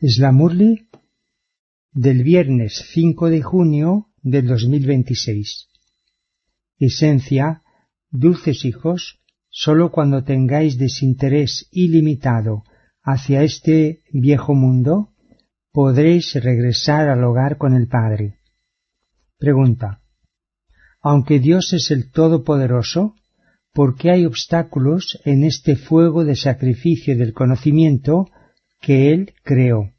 Slamurli del viernes 5 de junio del 2026. Esencia, dulces hijos, sólo cuando tengáis desinterés ilimitado hacia este viejo mundo, podréis regresar al hogar con el Padre. Pregunta. Aunque Dios es el Todopoderoso, ¿por qué hay obstáculos en este fuego de sacrificio del conocimiento que Él creó?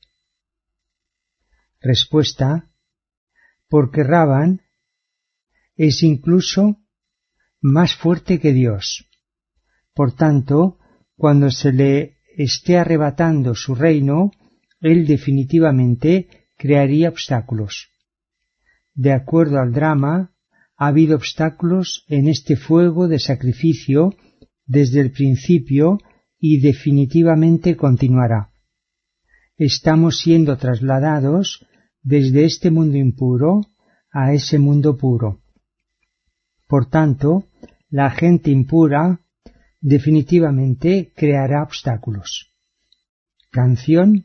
Respuesta. Porque Ravan es incluso más fuerte que Dios. Por tanto, cuando se le esté arrebatando su reino, Él definitivamente crearía obstáculos. De acuerdo al drama, ha habido obstáculos en este fuego de sacrificio desde el principio y definitivamente continuará. Estamos siendo trasladados desde este mundo impuro a ese mundo puro. Por tanto, la gente impura definitivamente creará obstáculos. Canción.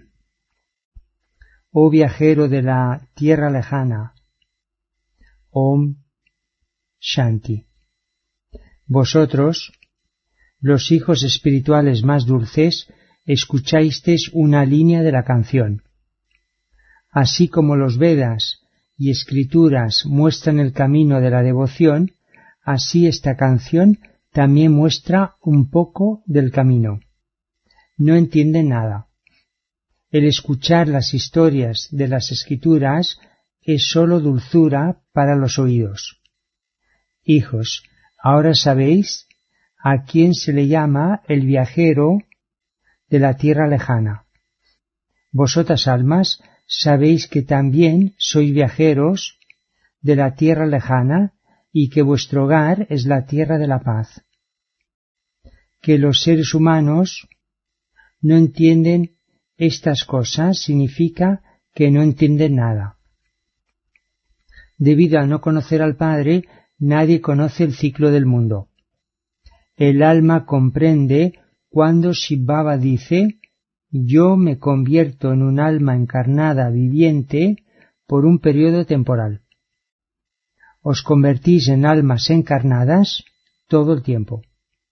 Oh viajero de la tierra lejana. Om Shanti. Vosotros, los hijos espirituales más dulces, escuchasteis una línea de la canción. Así como los Vedas y escrituras muestran el camino de la devoción, así esta canción también muestra un poco del camino. No entienden nada. El escuchar las historias de las escrituras es sólo dulzura para los oídos. Hijos, ahora sabéis a quién se le llama el viajero de la tierra lejana. Vosotras almas sabéis que también sois viajeros de la tierra lejana y que vuestro hogar es la tierra de la paz. Que los seres humanos no entienden estas cosas significa que no entienden nada. Debido a no conocer al Padre, nadie conoce el ciclo del mundo. El alma comprende cuando Shiv Baba dice: yo me convierto en un alma encarnada viviente por un periodo temporal. Os convertís en almas encarnadas todo el tiempo.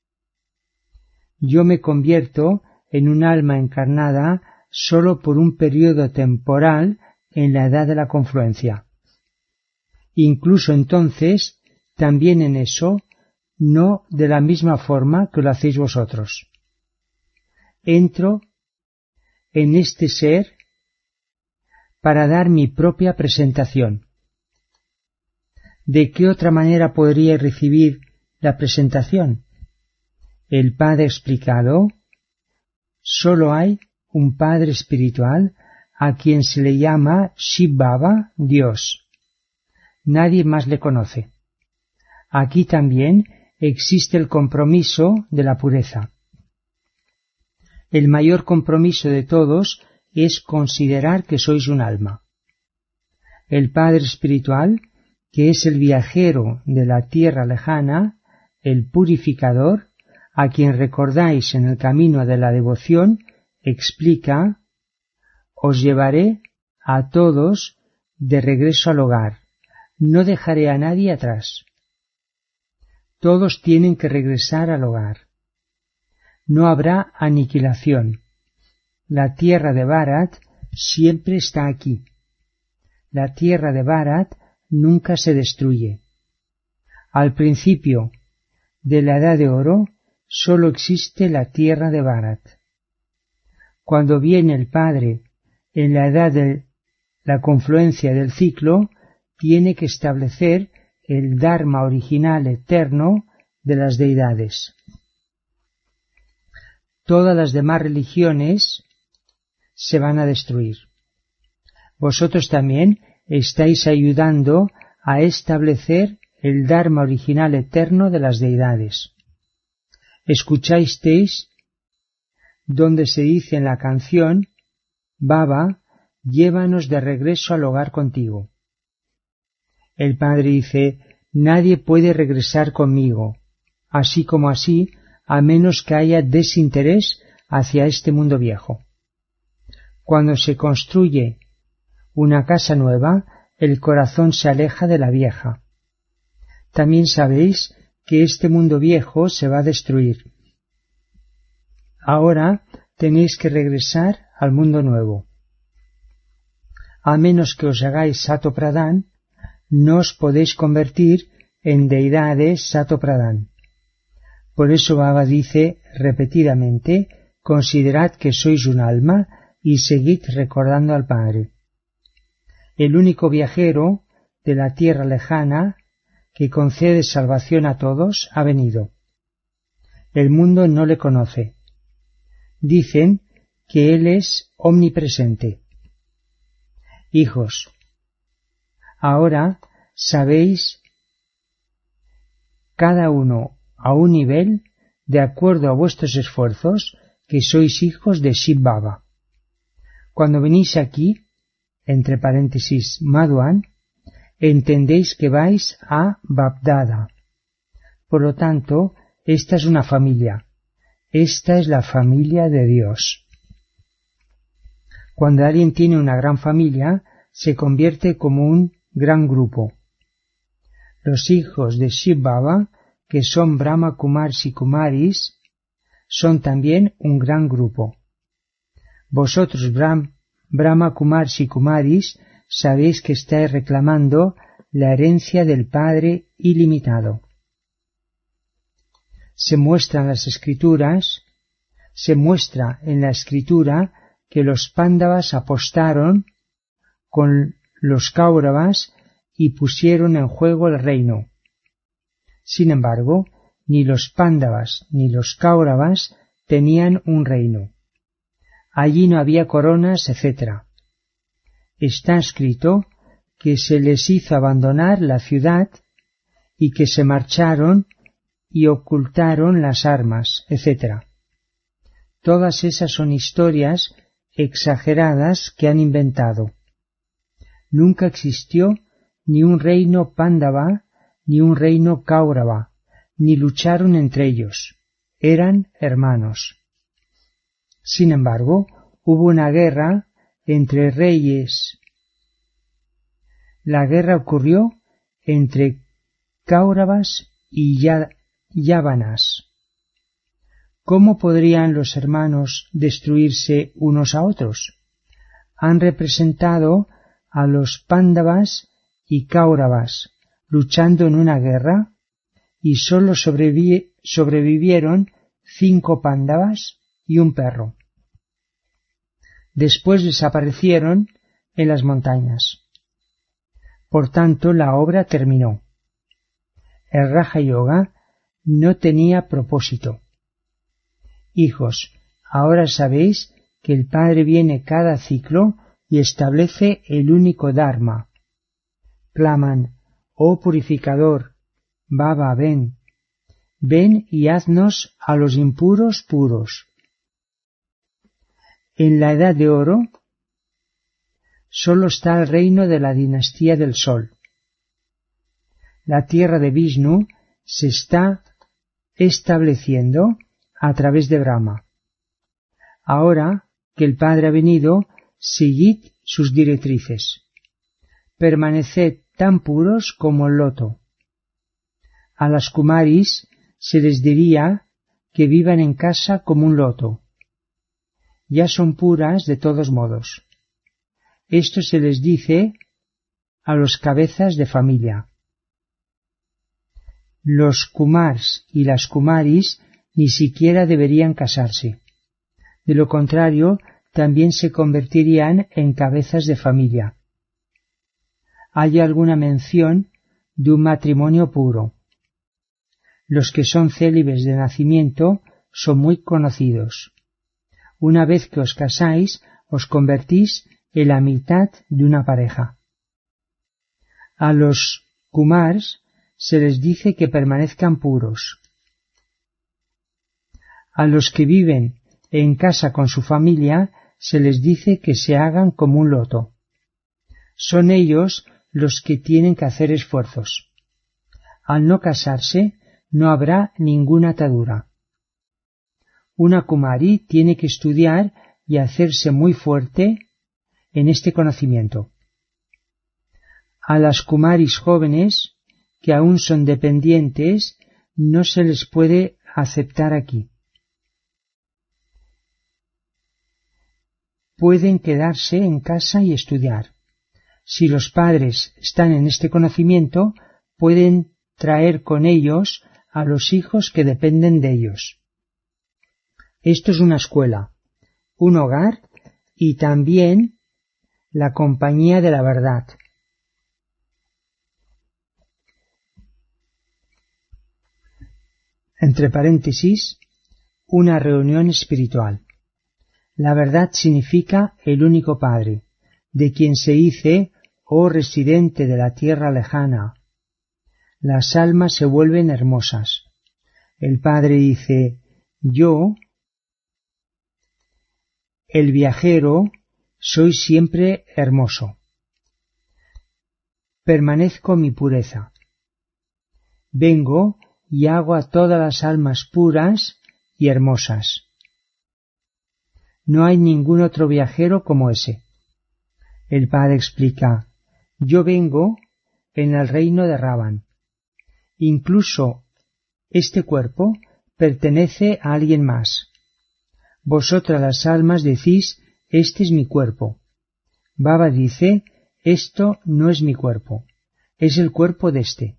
Yo me convierto en un alma encarnada solo por un periodo temporal en la edad de la confluencia. Incluso entonces, también en eso, no de la misma forma que lo hacéis vosotros. Entro en este ser para dar mi propia presentación. ¿De qué otra manera podría recibir la presentación? El Padre explicado, solo hay un Padre espiritual a quien se le llama Shiv Baba, Dios. Nadie más le conoce. Aquí también existe el compromiso de la pureza. El mayor compromiso de todos es considerar que sois un alma. El Padre espiritual, que es el viajero de la tierra lejana, el purificador, a quien recordáis en el camino de la devoción, explica: os llevaré a todos de regreso al hogar, no dejaré a nadie atrás. Todos tienen que regresar al hogar. No habrá aniquilación. La tierra de Bharat siempre está aquí. La tierra de Bharat nunca se destruye. Al principio de la Edad de Oro solo existe la tierra de Bharat. Cuando viene el Padre en la edad de la confluencia del ciclo, tiene que establecer el Dharma original eterno de las deidades. Todas las demás religiones se van a destruir. Vosotros también estáis ayudando a establecer el Dharma original eterno de las deidades. Escuchasteis donde se dice en la canción: Baba, llévanos de regreso al hogar contigo. El Padre dice: nadie puede regresar conmigo, así como así, a menos que haya desinterés hacia este mundo viejo. Cuando se construye una casa nueva, el corazón se aleja de la vieja. También sabéis que este mundo viejo se va a destruir. Ahora tenéis que regresar al mundo nuevo. A menos que os hagáis Sato Pradhan, no os podéis convertir en deidades Sato Pradhan. Por eso Baba dice repetidamente, considerad que sois un alma y seguid recordando al Padre. El único viajero de la tierra lejana que concede salvación a todos ha venido. El mundo no le conoce. Dicen que Él es omnipresente. Hijos, ahora sabéis cada uno a un nivel, de acuerdo a vuestros esfuerzos, que sois hijos de Shiv Baba. Cuando venís aquí, entre paréntesis Madhuan, entendéis que vais a Bapdada. Por lo tanto, esta es una familia. Esta es la familia de Dios. Cuando alguien tiene una gran familia, se convierte como un gran grupo. Los hijos de Shiv Baba, que son Brahma Kumars y Kumaris, son también un gran grupo. Vosotros, Brahma Kumars y Kumaris, sabéis que estáis reclamando la herencia del Padre ilimitado. Se muestra en la escritura que los Pándavas apostaron con los Kauravas y pusieron en juego el reino. Sin embargo, ni los Pándavas ni los Kauravas tenían un reino. Allí no había coronas, etc. Está escrito que se les hizo abandonar la ciudad y que se marcharon y ocultaron las armas, etc. Todas esas son historias exageradas que han inventado. Nunca existió ni un reino Pándava ni un reino Kaurava, ni lucharon entre ellos. Eran hermanos. Sin embargo, hubo una guerra entre reyes. La guerra ocurrió entre Kauravas y Yavanas. ¿Cómo podrían los hermanos destruirse unos a otros? Han representado a los Pándavas y Kauravas luchando en una guerra y sólo sobrevivieron 5 Pándavas y un perro. Después desaparecieron en las montañas. Por tanto, la obra terminó. El Raja Yoga no tenía propósito. Hijos, ahora sabéis que el Padre viene cada ciclo y establece el único Dharma. Claman, oh purificador, Baba, ven. Ven y haznos a los impuros puros. En la Edad de Oro solo está el reino de la dinastía del Sol. La tierra de Vishnu se está estableciendo a través de Brahma. Ahora que el Padre ha venido, seguid sus directrices. Permaneced tan puros como el loto. A las Kumaris se les diría que vivan en casa como un loto. Ya son puras de todos modos. Esto se les dice a los cabezas de familia. Los Kumars y las Kumaris ni siquiera deberían casarse. De lo contrario, también se convertirían en cabezas de familia. ¿Hay alguna mención de un matrimonio puro? Los que son célibes de nacimiento son muy conocidos. Una vez que os casáis, os convertís en la mitad de una pareja. A los Kumars se les dice que permanezcan puros. A los que viven en casa con su familia se les dice que se hagan como un loto. Son ellos los que tienen que hacer esfuerzos. Al no casarse, no habrá ninguna atadura. Una Kumari tiene que estudiar y hacerse muy fuerte en este conocimiento. A las kumaris jóvenes, que aún son dependientes, no se les puede aceptar aquí. Pueden quedarse en casa y estudiar. Si los padres están en este conocimiento, pueden traer con ellos a los hijos que dependen de ellos. Esto es una escuela, un hogar y también la compañía de la verdad. Entre paréntesis, una reunión espiritual. La verdad significa el único Padre, de quien se dice, oh residente de la tierra lejana. Las almas se vuelven hermosas. El Padre dice, yo, el viajero, soy siempre hermoso. Permanezco mi pureza. Vengo y hago a todas las almas puras y hermosas. No hay ningún otro viajero como ese. El Padre explica, yo vengo en el reino de Ravan. Incluso este cuerpo pertenece a alguien más. Vosotras las almas decís, este es mi cuerpo. Baba dice, esto no es mi cuerpo, es el cuerpo de este.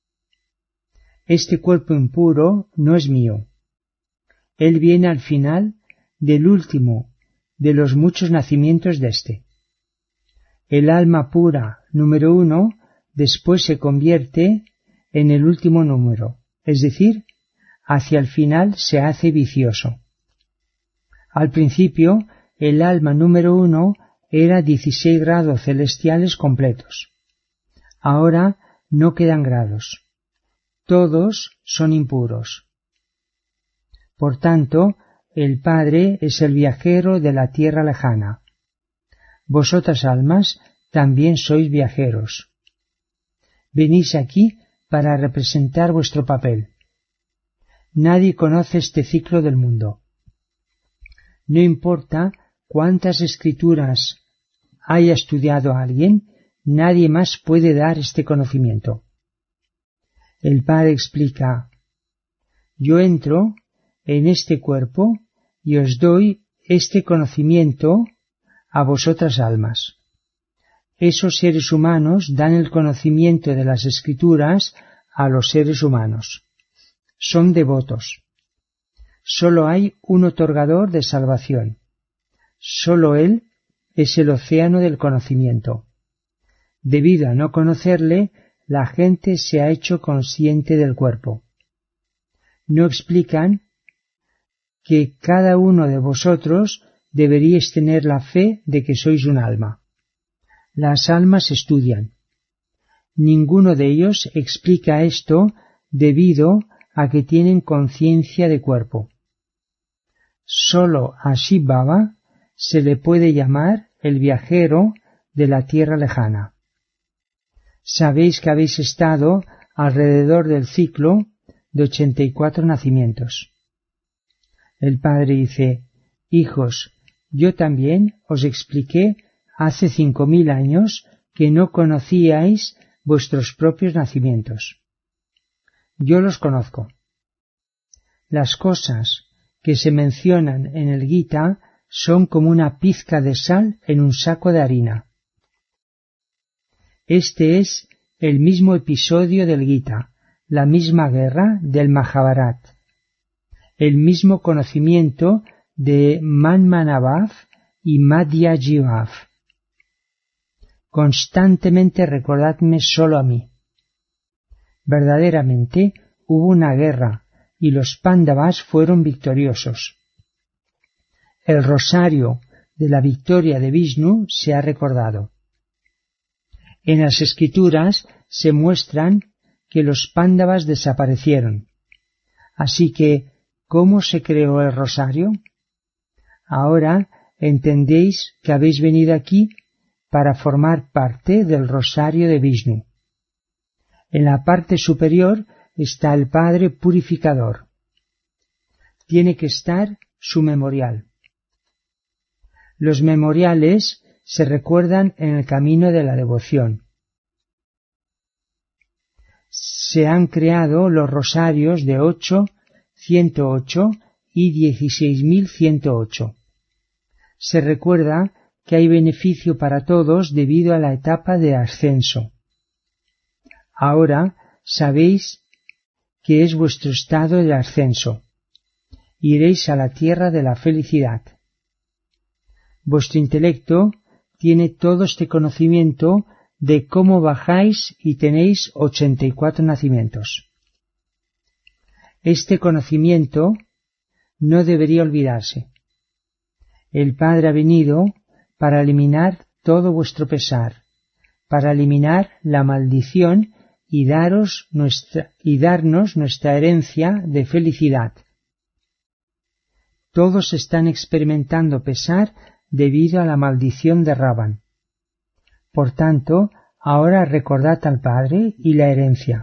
Este cuerpo impuro no es mío. Él viene al final del último de los muchos nacimientos de este. El alma pura número 1 después se convierte en el último número, es decir, hacia el final se hace vicioso. Al principio, el alma número 1 era 16 grados celestiales completos. Ahora no quedan grados. Todos son impuros. Por tanto, el Padre es el viajero de la tierra lejana. Vosotras almas también sois viajeros. Venís aquí para representar vuestro papel. Nadie conoce este ciclo del mundo. No importa cuántas escrituras haya estudiado alguien, nadie más puede dar este conocimiento. El Padre explica, yo entro en este cuerpo y os doy este conocimiento a vosotras almas. Esos seres humanos dan el conocimiento de las escrituras a los seres humanos. Son devotos. Solo hay un otorgador de salvación. Solo Él es el océano del conocimiento. Debido a no conocerle, la gente se ha hecho consciente del cuerpo. No explican que cada uno de vosotros deberíais tener la fe de que sois un alma. Las almas estudian. Ninguno de ellos explica esto debido a que tienen conciencia de cuerpo. Solo a Shiv Baba se le puede llamar el viajero de la tierra lejana. Sabéis que habéis estado alrededor del ciclo de 84 nacimientos. El Padre dice, hijos, yo también os expliqué hace 5000 años que no conocíais vuestros propios nacimientos. Yo los conozco. Las cosas que se mencionan en el Gita son como una pizca de sal en un saco de harina. Este es el mismo episodio del Gita, la misma guerra del Mahabharat, el mismo conocimiento de Manmanabhav y Madhyajivav. Constantemente recordadme solo a mí. Verdaderamente hubo una guerra y los Pándavas fueron victoriosos. El rosario de la victoria de Vishnu se ha recordado. En las escrituras se muestran que los Pándavas desaparecieron. Así que, ¿cómo se creó el rosario? Ahora entendéis que habéis venido aquí para formar parte del rosario de Vishnu. En la parte superior está el Padre Purificador. Tiene que estar su memorial. Los memoriales se recuerdan en el camino de la devoción. Se han creado los rosarios de 8, 108 y 16.108. Se recuerda que hay beneficio para todos debido a la etapa de ascenso. Ahora sabéis que es vuestro estado de ascenso. Iréis a la tierra de la felicidad. Vuestro intelecto tiene todo este conocimiento de cómo bajáis y tenéis 84 nacimientos. Este conocimiento no debería olvidarse. El Padre ha venido para eliminar todo vuestro pesar, para eliminar la maldición y darnos nuestra herencia de felicidad. Todos están experimentando pesar debido a la maldición de Ravan. Por tanto, ahora recordad al Padre y la herencia.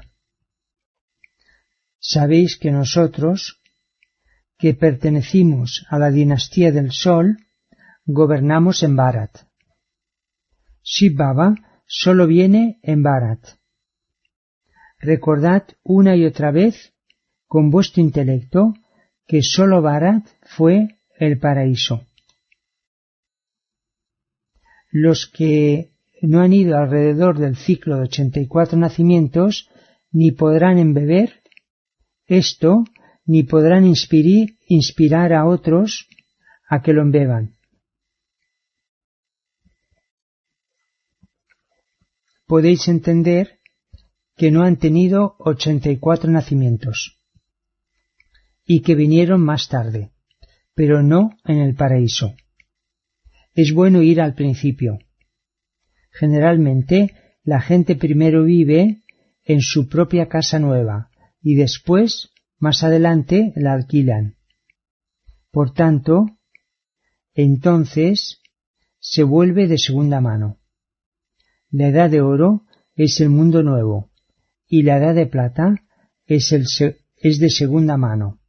Sabéis que nosotros, que pertenecimos a la dinastía del Sol, gobernamos en Bharat. Shiv Baba solo viene en Bharat. Recordad una y otra vez con vuestro intelecto que solo Bharat fue el paraíso. Los que no han ido alrededor del ciclo de 84 nacimientos ni podrán embeber esto, ni podrán inspirar a otros a que lo embeban. Podéis entender que no han tenido 84 nacimientos y que vinieron más tarde, pero no en el paraíso. Es bueno ir al principio. Generalmente la gente primero vive en su propia casa nueva y después, más adelante, la alquilan. Por tanto, entonces se vuelve de segunda mano. La edad de oro es el mundo nuevo y la edad de plata es de segunda mano.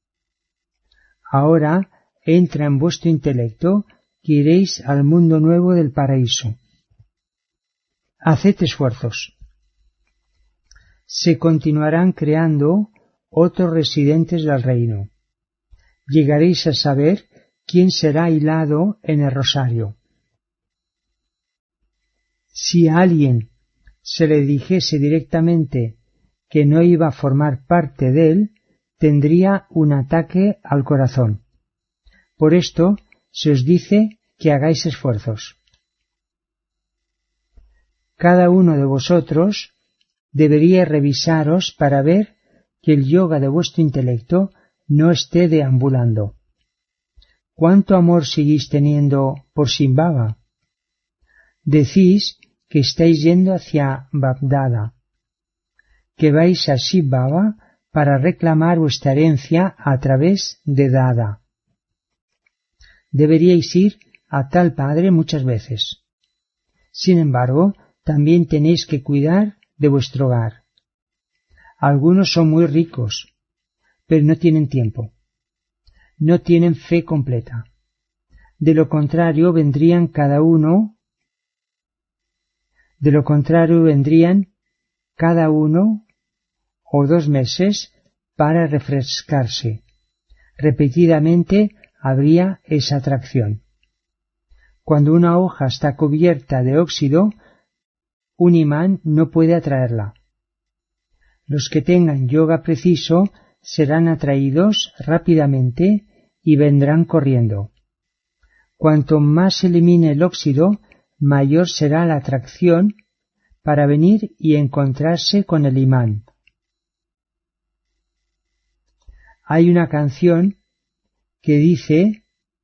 Ahora entra en vuestro intelecto que iréis al mundo nuevo del paraíso. Haced esfuerzos. Se continuarán creando otros residentes del reino. Llegaréis a saber quién será hilado en el rosario. Si a alguien se le dijese directamente que no iba a formar parte de él, tendría un ataque al corazón. Por esto se os dice que hagáis esfuerzos. Cada uno de vosotros debería revisaros para ver que el yoga de vuestro intelecto no esté deambulando. ¿Cuánto amor seguís teniendo por Shimbaba? Decís que estáis yendo hacia Bagdada, que vais a Shiv Baba para reclamar vuestra herencia a través de Dada. Deberíais ir a tal padre muchas veces. Sin embargo, también tenéis que cuidar de vuestro hogar. Algunos son muy ricos, pero no tienen tiempo. No tienen fe completa. De lo contrario vendrían cada uno o 2 meses para refrescarse. Repetidamente habría esa atracción. Cuando una hoja está cubierta de óxido, un imán no puede atraerla. Los que tengan yoga preciso serán atraídos rápidamente y vendrán corriendo. Cuanto más se elimine el óxido, mayor será la atracción para venir y encontrarse con el imán. Hay una canción que dice: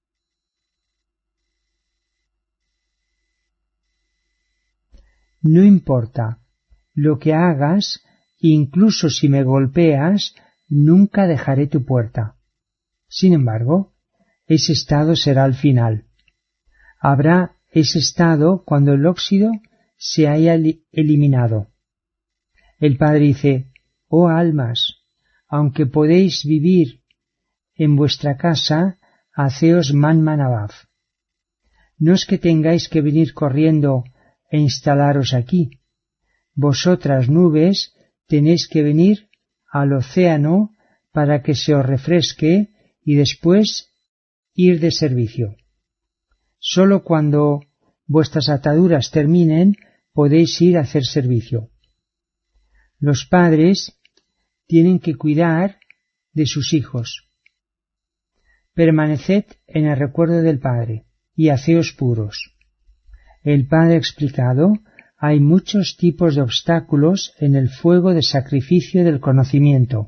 no importa lo que hagas, incluso si me golpeas, nunca dejaré tu puerta. Sin embargo, ese estado será el final. Habrá ese estado cuando el óxido se haya eliminado. El Padre dice: oh almas, aunque podéis vivir en vuestra casa, haceos man manabhav. no es que tengáis que venir corriendo e instalaros aquí. Vosotras, nubes, tenéis que venir al océano para que se os refresque y después ir de servicio. Sólo cuando vuestras ataduras terminen podéis ir a hacer servicio. Los padres tienen que cuidar de sus hijos. Permaneced en el recuerdo del Padre y haceos puros. El Padre ha explicado, hay muchos tipos de obstáculos en el fuego de sacrificio del conocimiento.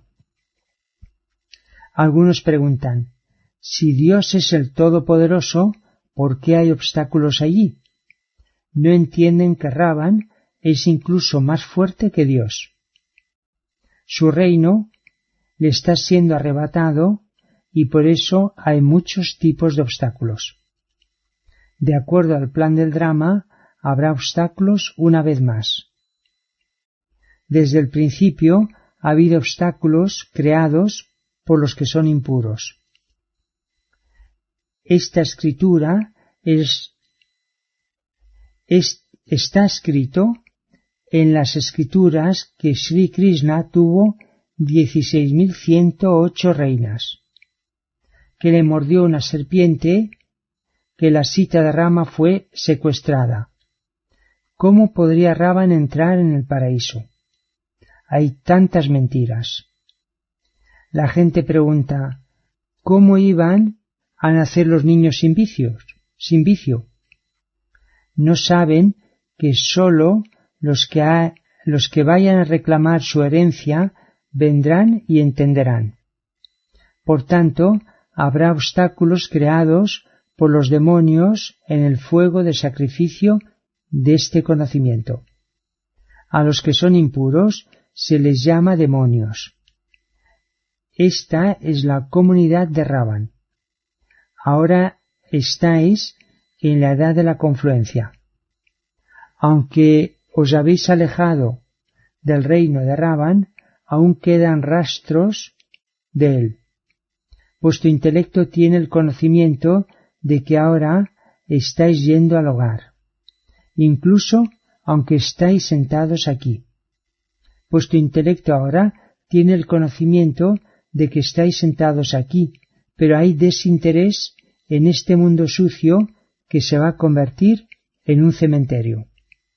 Algunos preguntan, si Dios es el Todopoderoso, ¿por qué hay obstáculos allí? No entienden que Ravan es incluso más fuerte que Dios. Su reino le está siendo arrebatado y por eso hay muchos tipos de obstáculos. De acuerdo al plan del drama, habrá obstáculos una vez más. Desde el principio ha habido obstáculos creados por los que son impuros. Esta escritura está escrito en las escrituras que Sri Krishna tuvo 16.108 reinas, que le mordió una serpiente, que la Sita de Rama fue secuestrada. ¿Cómo podría Ravan entrar en el paraíso? Hay tantas mentiras. La gente pregunta, ¿cómo iban a nacer los niños sin vicio? No saben que sólo los que vayan a reclamar su herencia vendrán y entenderán. Por tanto, habrá obstáculos creados por los demonios en el fuego de sacrificio de este conocimiento. A los que son impuros se les llama demonios. Esta es la comunidad de Ravan. Ahora estáis en la edad de la confluencia. Aunque os habéis alejado del reino de Ravan, aún quedan rastros de él. Vuestro intelecto tiene el conocimiento de que ahora estáis yendo al hogar, incluso aunque estáis sentados aquí. Vuestro intelecto ahora tiene el conocimiento de que estáis sentados aquí, pero hay desinterés en este mundo sucio que se va a convertir en un cementerio.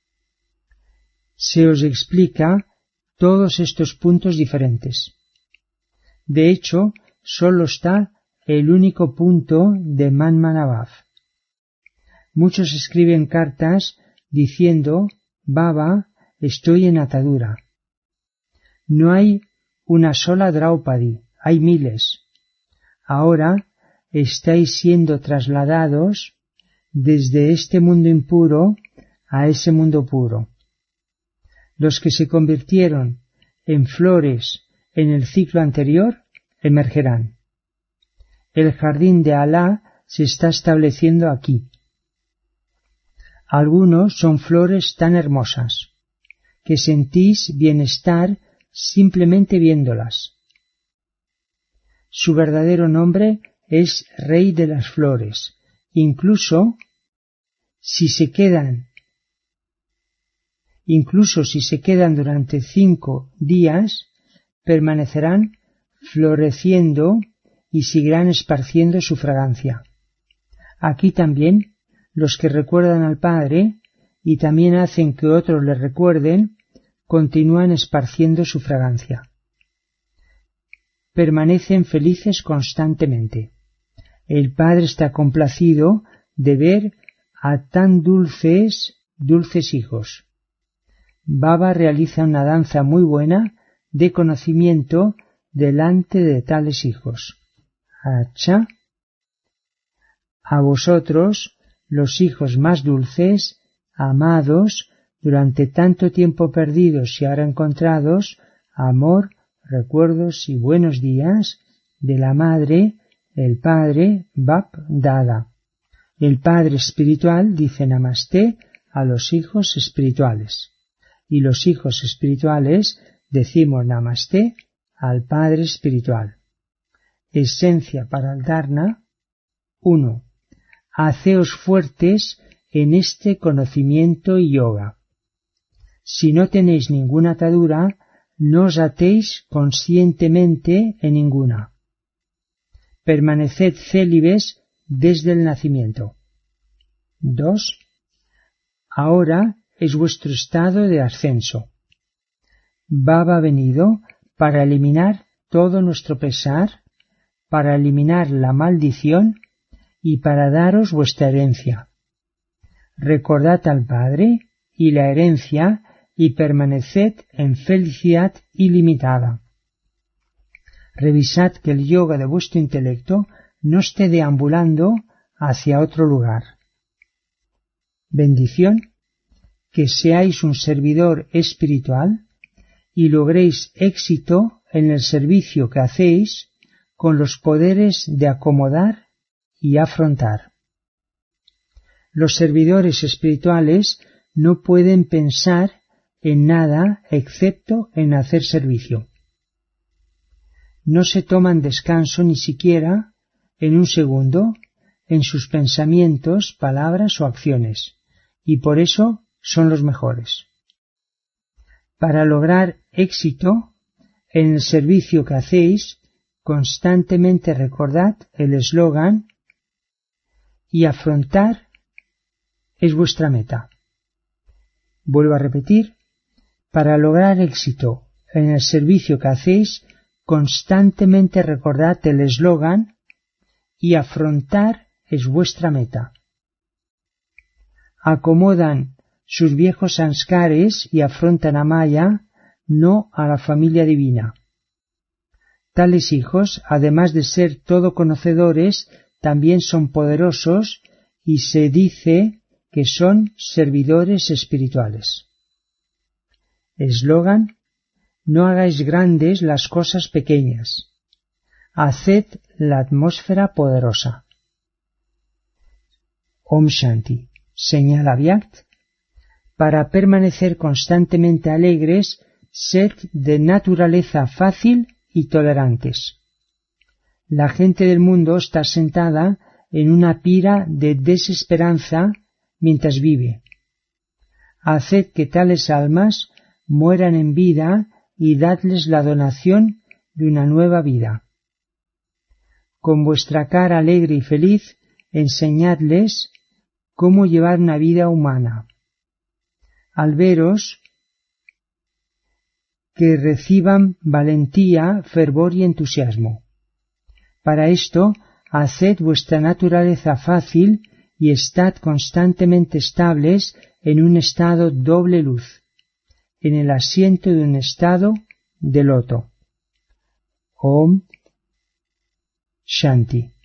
Se os explica todos estos puntos diferentes. De hecho, solo está el único punto de Manmanabhav. Muchos escriben cartas diciendo, Baba, estoy en atadura. No hay una sola Draupadi, hay miles. Ahora estáis siendo trasladados desde este mundo impuro a ese mundo puro. Los que se convirtieron en flores en el ciclo anterior emergerán. El jardín de Alá se está estableciendo aquí. Algunos son flores tan hermosas que sentís bienestar simplemente viéndolas. Su verdadero nombre es Rey de las Flores. Incluso si se quedan durante 5 días, permanecerán floreciendo y seguirán esparciendo su fragancia. Aquí también los que recuerdan al Padre y también hacen que otros le recuerden, continúan esparciendo su fragancia. Permanecen felices constantemente. El Padre está complacido de ver a tan dulces hijos. Baba realiza una danza muy buena de conocimiento delante de tales hijos. Acha. A vosotros, los hijos más dulces, amados, durante tanto tiempo perdidos y ahora encontrados, amor, recuerdos y buenos días de la Madre, el Padre, Bap Dada. El Padre espiritual dice Namasté a los hijos espirituales. Y los hijos espirituales decimos Namasté al Padre espiritual. Esencia para el Dharna. 1. haceos fuertes en este conocimiento y yoga. Si no tenéis ninguna atadura, no os atéis conscientemente en ninguna. Permaneced célibes desde el nacimiento. 2. Ahora es vuestro estado de ascenso. Baba ha venido para eliminar todo nuestro pesar, para eliminar la maldición y para daros vuestra herencia. Recordad al Padre y la herencia y permaneced en felicidad ilimitada. Revisad que el yoga de vuestro intelecto no esté deambulando hacia otro lugar. Bendición, que seáis un servidor espiritual y logréis éxito en el servicio que hacéis con los poderes de acomodar y afrontar. Los servidores espirituales no pueden pensar en nada excepto en hacer servicio. No se toman descanso ni siquiera en un segundo en sus pensamientos, palabras o acciones, y por eso son los mejores. Para lograr éxito en el servicio que hacéis, constantemente recordad el eslogan y afrontar es vuestra meta. Vuelvo a repetir, para lograr éxito en el servicio que hacéis, constantemente recordad el eslogan y afrontar es vuestra meta. Acomodan sus viejos sanskares y afrontan a Maya, no a la familia divina. Tales hijos, además de ser todo conocedores, también son poderosos y se dice que son servidores espirituales. Eslogan: no hagáis grandes las cosas pequeñas. Haced la atmósfera poderosa. Om Shanti. Señala Vyakt: para permanecer constantemente alegres, sed de naturaleza fácil y tolerantes. La gente del mundo está sentada en una pira de desesperanza mientras vive. Haced que tales almas mueran en vida y dadles la donación de una nueva vida. Con vuestra cara alegre y feliz, enseñadles cómo llevar una vida humana. Al veros, que reciban valentía, fervor y entusiasmo. Para esto, haced vuestra naturaleza fácil y estad constantemente estables en un estado doble luz, en el asiento de un estado de loto. Om Shanti.